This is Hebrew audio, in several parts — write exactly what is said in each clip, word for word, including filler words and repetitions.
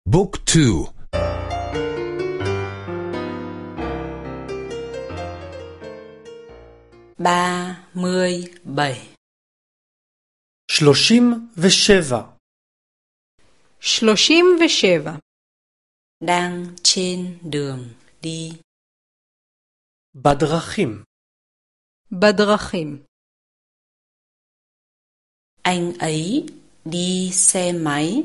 بوك تو ba mươi bảy שלושים ושבע שלושים ושבע đang trên đường đi. בדרכים. בדרכים. Anh ấy đi xe máy.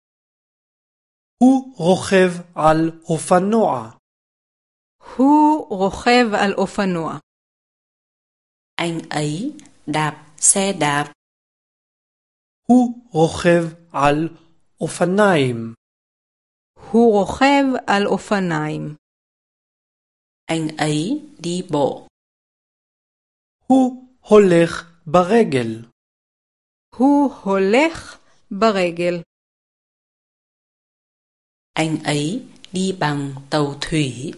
הוא רוכב על אופנוע. הוא רוכב על אופנוע. Anh ấy đạp xe đạp. הוא רוכב על אופניים. הוא רוכב על אופניים. Anh ấy đi bộ. הוא הולך ברגל. הוא הולך ברגל. Anh ấy đi bằng tàu thủy.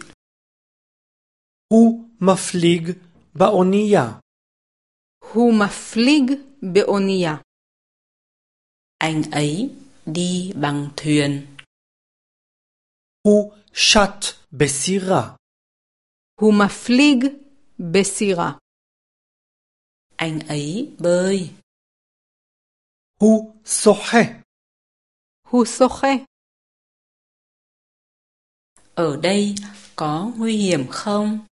הוא מפליג באונייה. הוא מפליג באונייה. Anh ấy đi bằng thuyền. הוא שט בסירה. הוא מפליג בסירה. Anh ấy bơi. הוא שוחה. הוא שוחה. Ở đây có nguy hiểm không?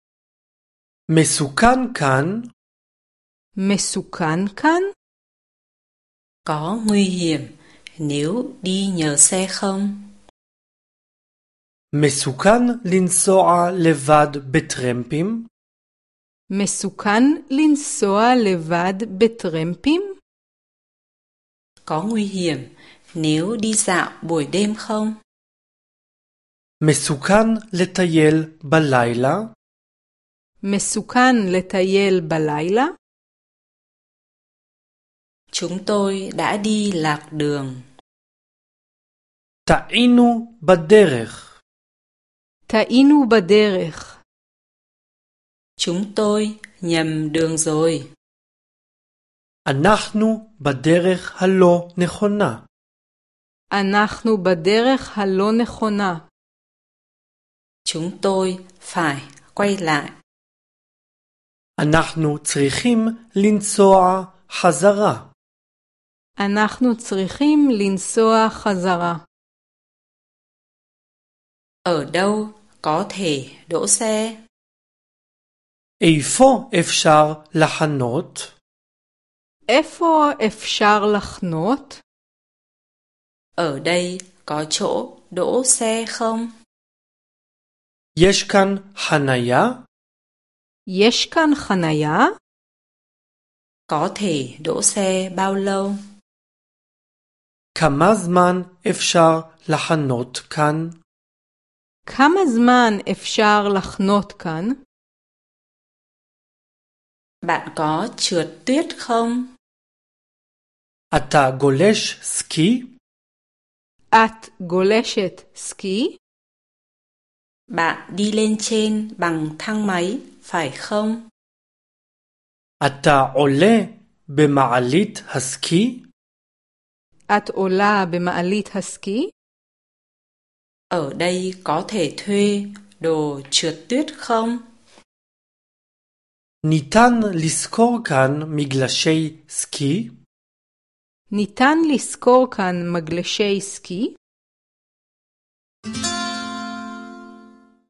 מסוכן כאן. מסוכן כאן? Có nguy hiểm nếu đi nhờ xe không? מסוכן לנסוע לבד בטרמפים. מסוכן לנסוע לבד בטרמפים? Có nguy hiểm nếu đi dạo buổi đêm không? מסוכן לטייל בלילה. מסוכן לטייל בלילה? Chúng tôi đã đi lạc đường. טעינו בדרך. טעינו בדרך. Chúng tôi nhầm đường rồi. אנחנו בדרך הלא נכונה. אנחנו בדרך הלא נכונה. Chúng tôi phải quay lại. אנחנו צריכים לנסוע חזרה. אנחנו צריכים לנסוע חזרה. Ở đâu có thể đỗ xe? איפה אפשר לחנות? איפה אפשר לחנות? Ở đây có chỗ đỗ xe không? יש כאן חניה? יש כאן חניה? Có thể đỗ xe bao lâu? כמה זמן אפשר לחנות כאן? כמה זמן אפשר לחנות כאן? Bạn có trượt tuyết không? אתה גולש סקי? את גולשת סקי? Bạn đi lên trên bằng thang máy, phải không? אתה עולה במעלית הסקי? את עולה במעלית הסקי? Ở đây có thể thuê đồ trượt tuyết không? ניתן לשכור כאן מגלשי סקי? ניתן לשכור כאן מגלשי סקי?